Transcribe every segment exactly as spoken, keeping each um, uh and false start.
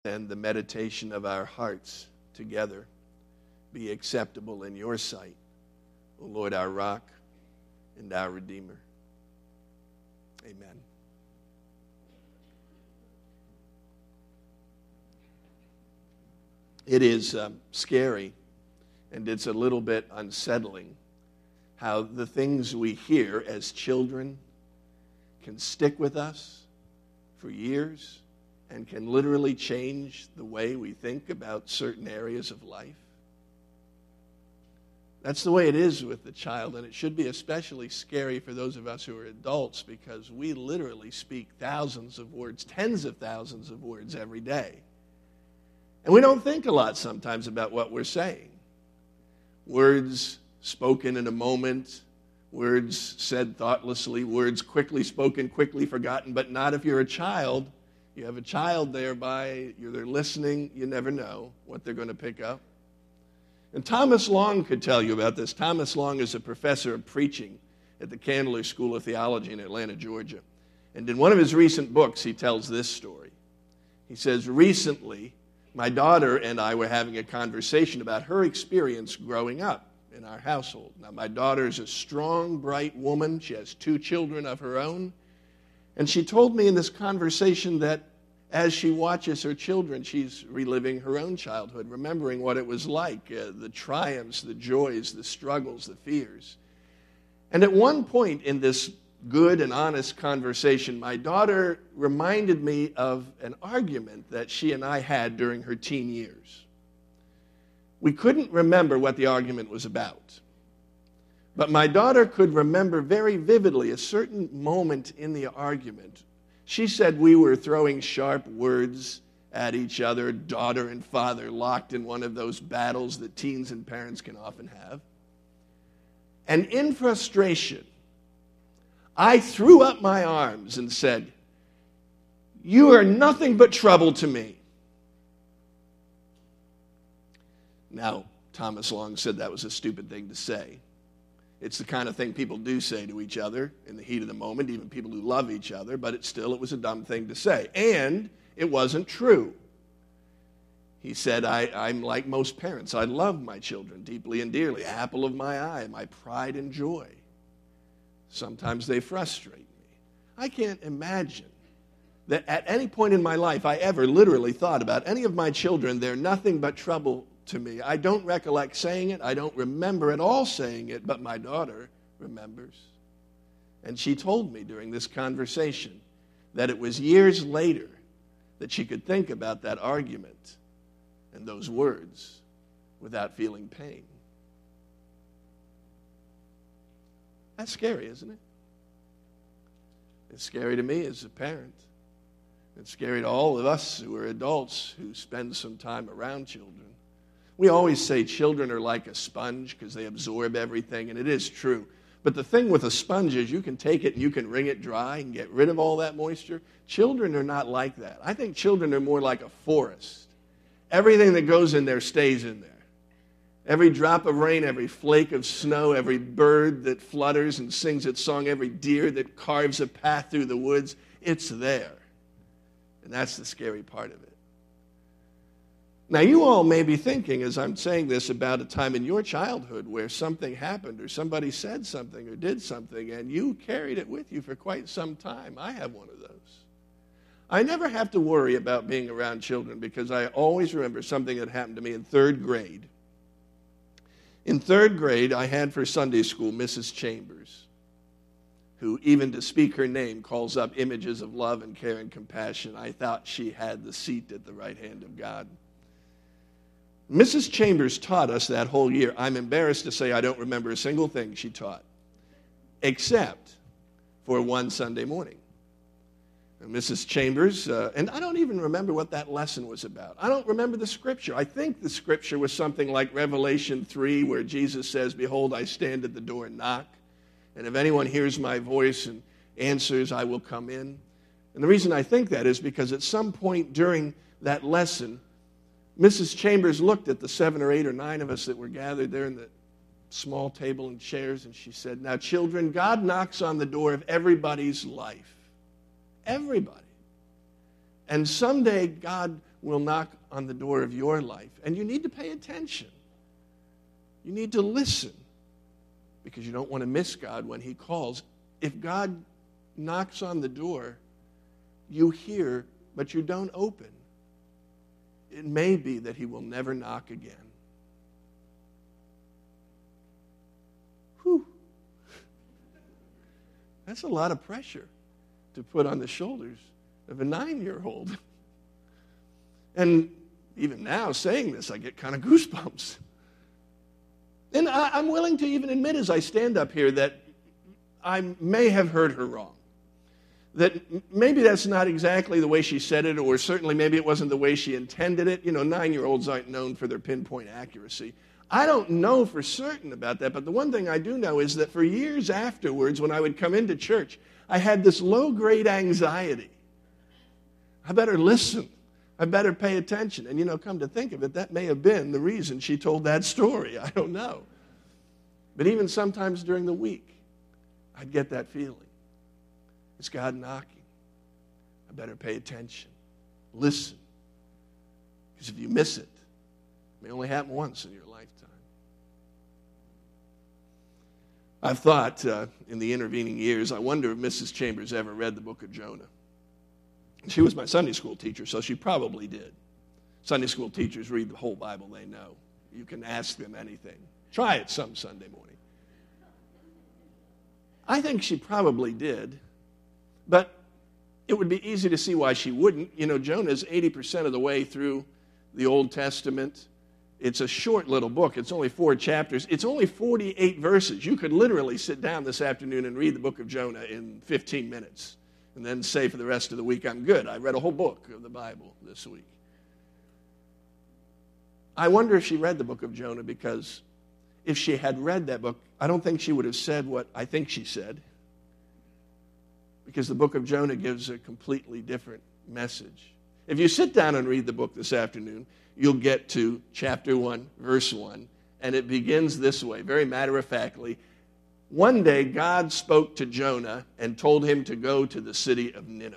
and the meditation of our hearts together be acceptable in your sight, O Lord, our rock and our Redeemer. Amen. It is um, scary, and it's a little bit unsettling how the things we hear as children can stick with us for years and can literally change the way we think about certain areas of life. That's the way it is with the child, and it should be especially scary for those of us who are adults because we literally speak thousands of words, tens of thousands of words every day. And we don't think a lot sometimes about what we're saying. Words spoken in a moment, words said thoughtlessly, words quickly spoken, quickly forgotten, but not if you're a child. You have a child thereby, you're there listening, you never know what they're going to pick up. And Thomas Long could tell you about this. Thomas Long is a professor of preaching at the Candler School of Theology in Atlanta, Georgia. And in one of his recent books, he tells this story. He says, recently, my daughter and I were having a conversation about her experience growing up in our household. Now, my daughter is a strong, bright woman. She has two children of her own. And she told me in this conversation that as she watches her children, she's reliving her own childhood, remembering what it was like, uh, the triumphs, the joys, the struggles, the fears. And at one point in this good and honest conversation, my daughter reminded me of an argument that she and I had during her teen years. We couldn't remember what the argument was about, but my daughter could remember very vividly a certain moment in the argument. She said we were throwing sharp words at each other, daughter and father, locked in one of those battles that teens and parents can often have. And in frustration, I threw up my arms and said, "You are nothing but trouble to me." Now, Thomas Long said that was a stupid thing to say. It's the kind of thing people do say to each other in the heat of the moment, even people who love each other, but it still, it was a dumb thing to say. And it wasn't true. He said, I, I'm like most parents. I love my children deeply and dearly, apple of my eye, my pride and joy. Sometimes they frustrate me. I can't imagine that at any point in my life I ever literally thought about any of my children, they're nothing but trouble to me. I don't recollect saying it. I don't remember at all saying it, but my daughter remembers. And she told me during this conversation that it was years later that she could think about that argument and those words without feeling pain. That's scary, isn't it? It's scary to me as a parent. It's scary to all of us who are adults who spend some time around children. We always say children are like a sponge because they absorb everything, and it is true. But the thing with a sponge is you can take it and you can wring it dry and get rid of all that moisture. Children are not like that. I think children are more like a forest. Everything that goes in there stays in there. Every drop of rain, every flake of snow, every bird that flutters and sings its song, every deer that carves a path through the woods, it's there. And that's the scary part of it. Now, you all may be thinking, as I'm saying this, about a time in your childhood where something happened or somebody said something or did something, and you carried it with you for quite some time. I have one of those. I never have to worry about being around children because I always remember something that happened to me in third grade. In third grade, I had for Sunday school Missus Chambers, who, even to speak her name, calls up images of love and care and compassion. I thought she had the seat at the right hand of God. Missus Chambers taught us that whole year. I'm embarrassed to say I don't remember a single thing she taught, except for one Sunday morning. And Missus Chambers, uh, and I don't even remember what that lesson was about. I don't remember the scripture. I think the scripture was something like Revelation three, where Jesus says, "Behold, I stand at the door and knock. And if anyone hears my voice and answers, I will come in." And the reason I think that is because at some point during that lesson, Missus Chambers looked at the seven or eight or nine of us that were gathered there in the small table and chairs, and she said, "Now, children, God knocks on the door of everybody's life. Everybody. And someday God will knock on the door of your life. And you need to pay attention. You need to listen, because you don't want to miss God when he calls. If God knocks on the door, you hear, but you don't open, it may be that he will never knock again. Whew. That's a lot of pressure to put on the shoulders of a nine-year-old. And even now, saying this, I get kind of goosebumps. And I, I'm willing to even admit as I stand up here that I may have heard her wrong. That maybe that's not exactly the way she said it, or certainly maybe it wasn't the way she intended it. You know, nine-year-olds aren't known for their pinpoint accuracy. I don't know for certain about that, but the one thing I do know is that for years afterwards, when I would come into church, I had this low-grade anxiety. I better listen. I better pay attention. And, you know, come to think of it, that may have been the reason she told that story. I don't know. But even sometimes during the week, I'd get that feeling. It's God knocking. I better pay attention. Listen. Because if you miss it, it may only happen once in your lifetime. I've thought uh, in the intervening years, I wonder if Missus Chambers ever read the book of Jonah. She was my Sunday school teacher, so she probably did. Sunday school teachers read the whole Bible they know. You can ask them anything. Try it some Sunday morning. I think she probably did, but it would be easy to see why she wouldn't. You know, Jonah is eighty percent of the way through the Old Testament. It's a short little book. It's only four chapters. It's only forty-eight verses. You could literally sit down this afternoon and read the book of Jonah in fifteen minutes and then say for the rest of the week, I'm good. I read a whole book of the Bible this week. I wonder if she read the book of Jonah, because if she had read that book, I don't think she would have said what I think she said, because the book of Jonah gives a completely different message. If you sit down and read the book this afternoon, you'll get to chapter one, verse one, and it begins this way, very matter-of-factly. One day, God spoke to Jonah and told him to go to the city of Nineveh.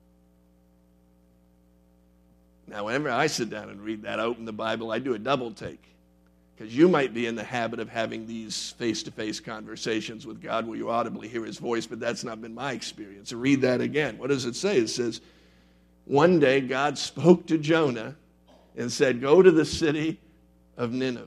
Now, whenever I sit down and read that, I open the Bible, I do a double take, because you might be in the habit of having these face-to-face conversations with God where you audibly hear his voice, but that's not been my experience. So read that again. What does it say? It says, one day God spoke to Jonah and said, go to the city of Nineveh.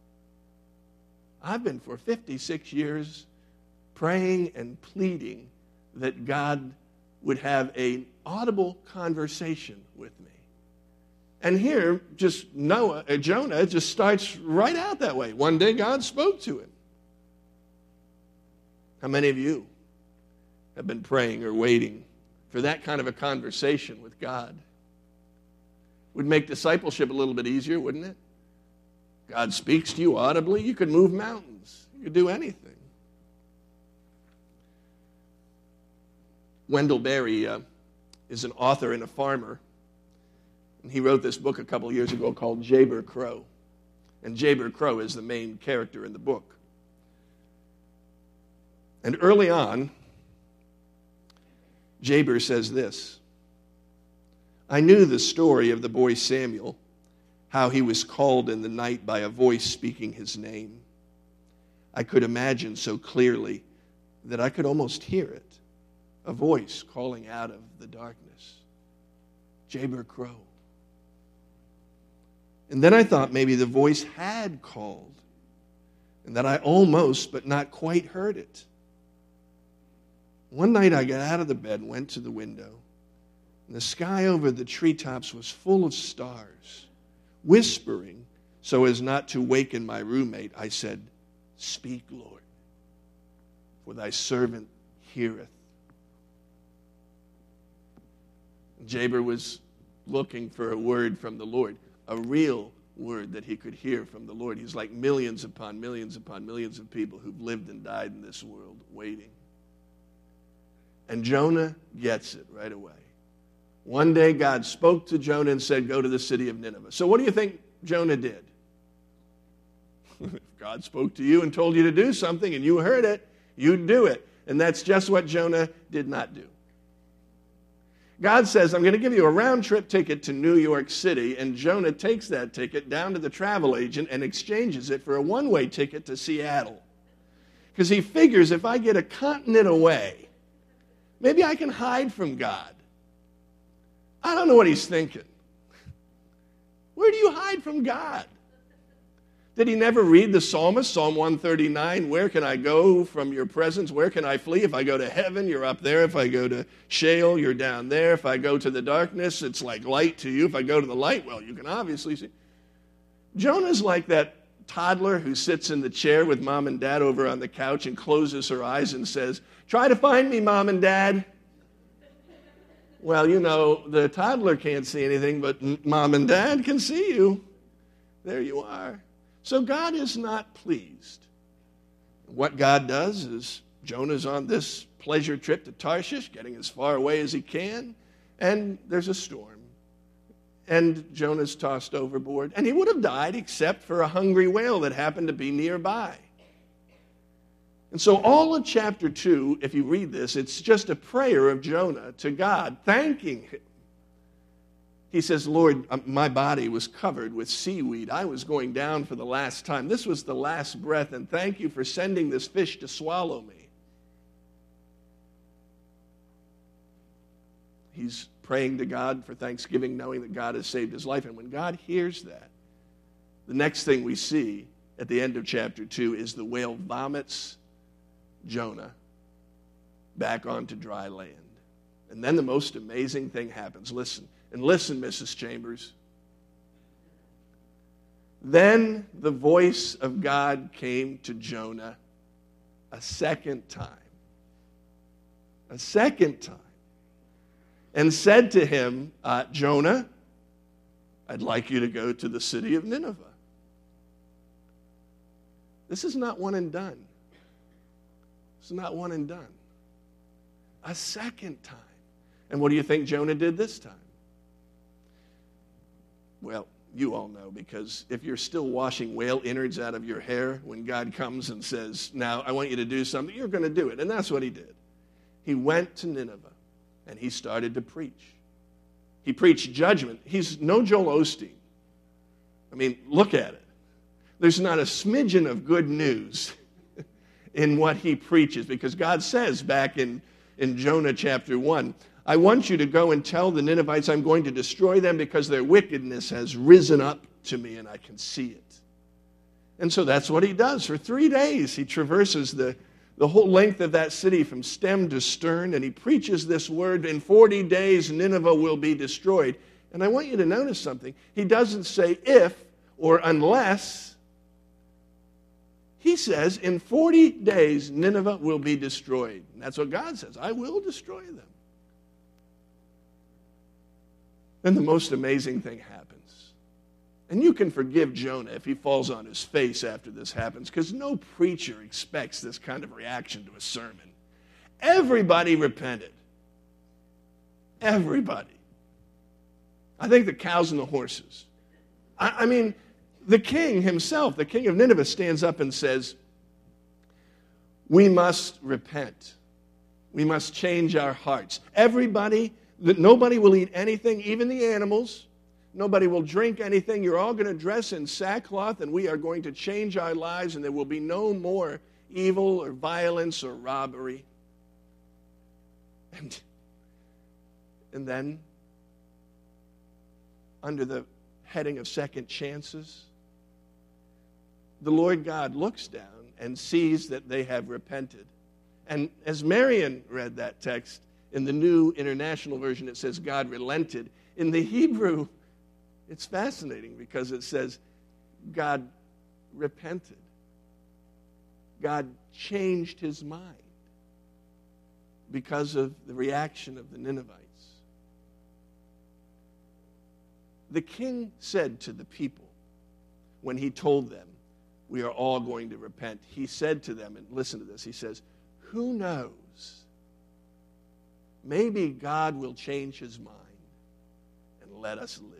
I've been for fifty-six years praying and pleading that God would have an audible conversation with me. And here, just Noah, uh, Jonah just starts right out that way. One day God spoke to him. How many of you have been praying or waiting for that kind of a conversation with God? Would make discipleship a little bit easier, wouldn't it? God speaks to you audibly. You could move mountains. You could do anything. Wendell Berry uh, is an author and a farmer. And he wrote this book a couple years ago called Jayber Crow. And Jayber Crow is the main character in the book. And early on, Jayber says this: I knew the story of the boy Samuel, how he was called in the night by a voice speaking his name. I could imagine so clearly that I could almost hear it, a voice calling out of the darkness. Jayber Crow. And then I thought maybe the voice had called, and that I almost, but not quite heard it. One night I got out of the bed and went to the window, and the sky over the treetops was full of stars. Whispering, so as not to waken my roommate, I said, speak, Lord, for thy servant heareth. Jayber was looking for a word from the Lord, a real word that he could hear from the Lord. He's like millions upon millions upon millions of people who've lived and died in this world waiting. And Jonah gets it right away. One day God spoke to Jonah and said, go to the city of Nineveh. So what do you think Jonah did? If God spoke to you and told you to do something and you heard it, you'd do it. And that's just what Jonah did not do. God says, I'm going to give you a round-trip ticket to New York City, and Jonah takes that ticket down to the travel agent and exchanges it for a one-way ticket to Seattle. Because he figures if I get a continent away, maybe I can hide from God. I don't know what he's thinking. Where do you hide from God? Did he never read the psalmist, Psalm one thirty-nine? Where can I go from your presence? Where can I flee? If I go to heaven, you're up there. If I go to Sheol, you're down there. If I go to the darkness, it's like light to you. If I go to the light, well, you can obviously see. Jonah's like that toddler who sits in the chair with mom and dad over on the couch and closes her eyes and says, try to find me, mom and dad. Well, you know, the toddler can't see anything, but mom and dad can see you. There you are. So God is not pleased. What God does is Jonah's on this pleasure trip to Tarshish, getting as far away as he can, and there's a storm. And Jonah's tossed overboard. And he would have died except for a hungry whale that happened to be nearby. And so all of chapter two, if you read this, it's just a prayer of Jonah to God, thanking him. He says, Lord, my body was covered with seaweed. I was going down for the last time. This was the last breath, and thank you for sending this fish to swallow me. He's praying to God for thanksgiving, knowing that God has saved his life. And when God hears that, the next thing we see at the end of chapter two is the whale vomits Jonah back onto dry land. And then the most amazing thing happens. Listen. And listen, Missus Chambers. Then the voice of God came to Jonah a second time. A second time. And said to him, uh, Jonah, I'd like you to go to the city of Nineveh. This is not one and done. This is not one and done. A second time. And what do you think Jonah did this time? Well, you all know, because if you're still washing whale innards out of your hair when God comes and says, now I want you to do something, you're going to do it. And that's what he did. He went to Nineveh and he started to preach. He preached judgment. He's no Joel Osteen. I mean, look at it. There's not a smidgen of good news in what he preaches, because God says back in, in Jonah chapter one, I want you to go and tell the Ninevites I'm going to destroy them because their wickedness has risen up to me and I can see it. And so that's what he does. For three days he traverses the, the whole length of that city from stem to stern, and he preaches this word, in forty days Nineveh will be destroyed. And I want you to notice something. He doesn't say if or unless. He says in forty days Nineveh will be destroyed. And that's what God says. I will destroy them. Then the most amazing thing happens. And you can forgive Jonah if he falls on his face after this happens, because no preacher expects this kind of reaction to a sermon. Everybody repented. Everybody. I think the cows and the horses. I, I mean, the king himself, the king of Nineveh, stands up and says, we must repent. We must change our hearts. Everybody, that nobody will eat anything, even the animals. Nobody will drink anything. You're all going to dress in sackcloth, and we are going to change our lives, and there will be no more evil or violence or robbery. And, and then, under the heading of second chances, the Lord God looks down and sees that they have repented. And as Marion read that text, in the New International Version, it says God relented. In the Hebrew, it's fascinating because it says God repented. God changed his mind because of the reaction of the Ninevites. The king said to the people, when he told them, we are all going to repent, he said to them, and listen to this, he says, who knows? Maybe God will change his mind and let us live.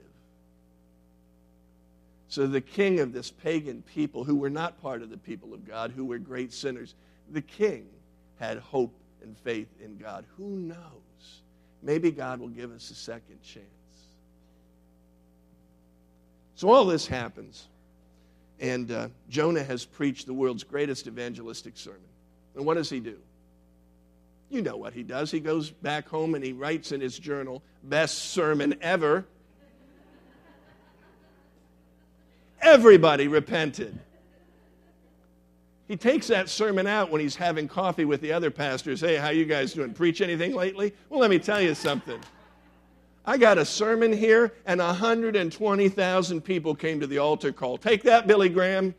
So the king of this pagan people, who were not part of the people of God, who were great sinners, the king had hope and faith in God. Who knows? maybe God will give us a second chance. So all this happens, and uh, Jonah has preached the world's greatest evangelistic sermon. And what does he do? You know what he does. He goes back home and he writes in his journal, best sermon ever. Everybody repented. He takes that sermon out when he's having coffee with the other pastors. Hey, how you guys doing? Preach anything lately? Well, let me tell you something. I got a sermon here, and one hundred twenty thousand people came to the altar call. Take that, Billy Graham.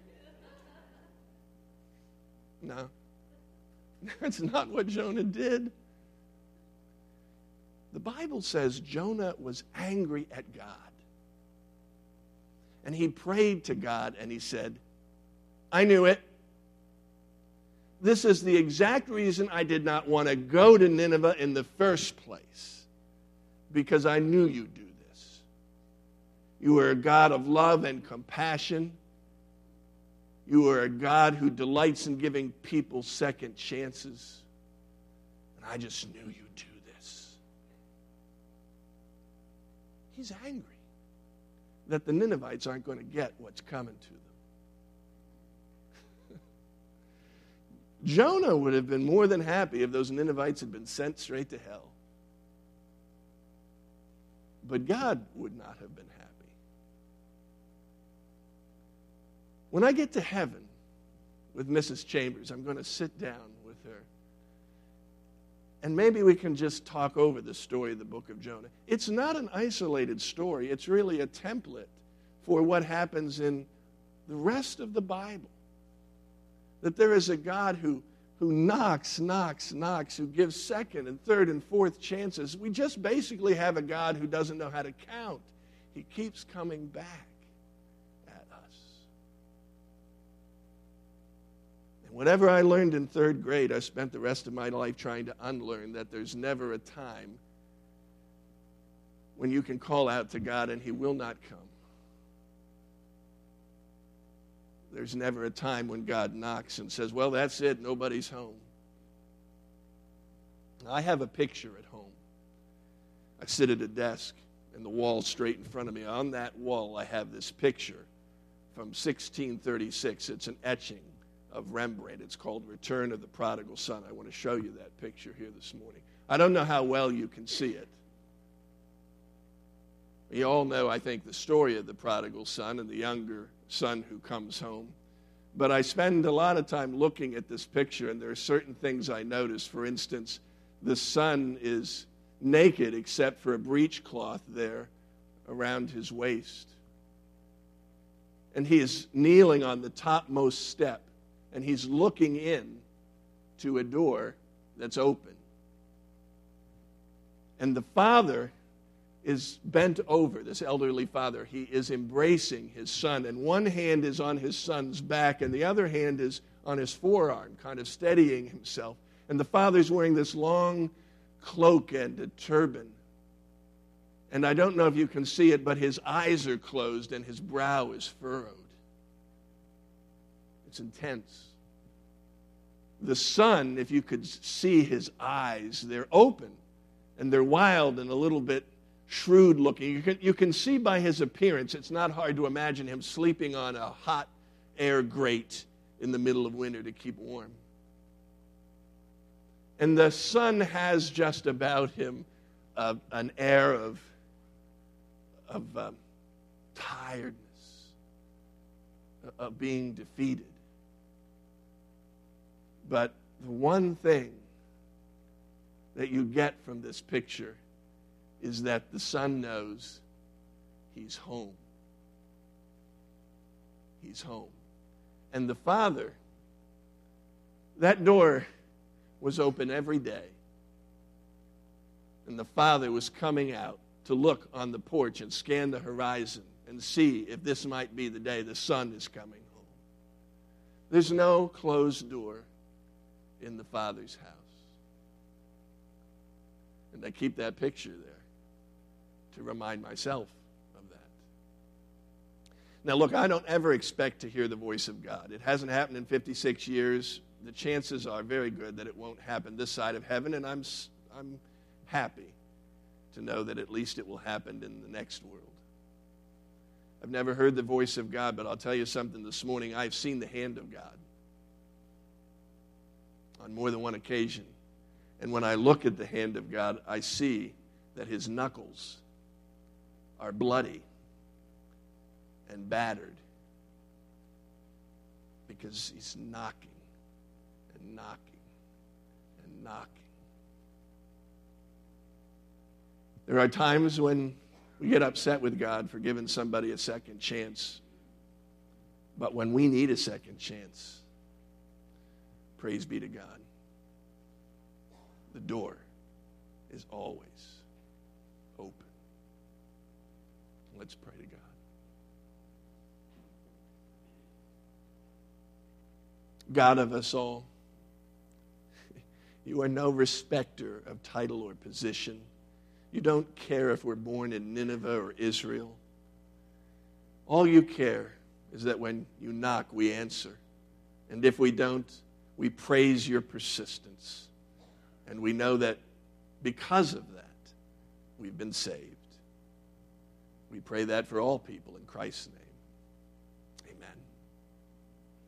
No. That's not what Jonah did. The Bible says Jonah was angry at God. And he prayed to God, and he said, I knew it. This is the exact reason I did not want to go to Nineveh in the first place. Because I knew you'd do this. You are a God of love and compassion. You are a God who delights in giving people second chances. And I just knew you'd do this. He's angry that the Ninevites aren't going to get what's coming to them. Jonah would have been more than happy if those Ninevites had been sent straight to hell. But God would not have been happy. When I get to heaven with Missus Chambers, I'm going to sit down with her. And maybe we can just talk over the story of the book of Jonah. It's not an isolated story. It's really a template for what happens in the rest of the Bible. That there is a God who, who knocks, knocks, knocks, who gives second and third and fourth chances. We just basically have a God who doesn't know how to count. He keeps coming back at us. And whatever I learned in third grade, I spent the rest of my life trying to unlearn that there's never a time when you can call out to God and He will not come. There's never a time when God knocks and says, well, that's it, nobody's home. I have a picture at home. I sit at a desk, and the wall straight in front of me. On that wall, I have this picture from sixteen thirty-six. It's an etching of Rembrandt. It's called Return of the Prodigal Son. I want to show you that picture here this morning. I don't know how well you can see it. You all know, I think, the story of the prodigal son and the younger son who comes home. But I spend a lot of time looking at this picture, and there are certain things I notice. For instance, the son is naked except for a breechcloth there around his waist. And he is kneeling on the topmost step, and he's looking in to a door that's open. And the father is bent over, this elderly father. He is embracing his son, and one hand is on his son's back, and the other hand is on his forearm, kind of steadying himself. And the father's wearing this long cloak and a turban. And I don't know if you can see it, but his eyes are closed and his brow is furrowed. It's intense. The son, if you could see his eyes, they're open, and they're wild and a little bit shrewd looking. You can, you can see by his appearance, it's not hard to imagine him sleeping on a hot air grate in the middle of winter to keep warm. And the son has just about him uh, an air of, of um, tiredness, of being defeated. But the one thing that you get from this picture is that the son knows he's home. He's home. And the father, that door was open every day. And the father was coming out to look on the porch and scan the horizon and see if this might be the day the son is coming home. There's no closed door in the Father's house. And I keep that picture there to remind myself of that. Now look, I don't ever expect to hear the voice of God. It hasn't happened in fifty-six years. The chances are very good that it won't happen this side of heaven, and I'm I'm happy. to know that at least it will happen in the next world. I've never heard the voice of God, but I'll tell you something this morning. I've seen the hand of God on more than one occasion. And when I look at the hand of God, I see that his knuckles are bloody and battered because he's knocking and knocking and knocking. There are times when we get upset with God for giving somebody a second chance. But when we need a second chance, praise be to God, the door is always open. Let's pray to God. God of us all, you are no respecter of title or position. You don't care if we're born in Nineveh or Israel. All you care is that when you knock, we answer. And if we don't, we praise your persistence. And we know that because of that, we've been saved. We pray that for all people in Christ's name. Amen.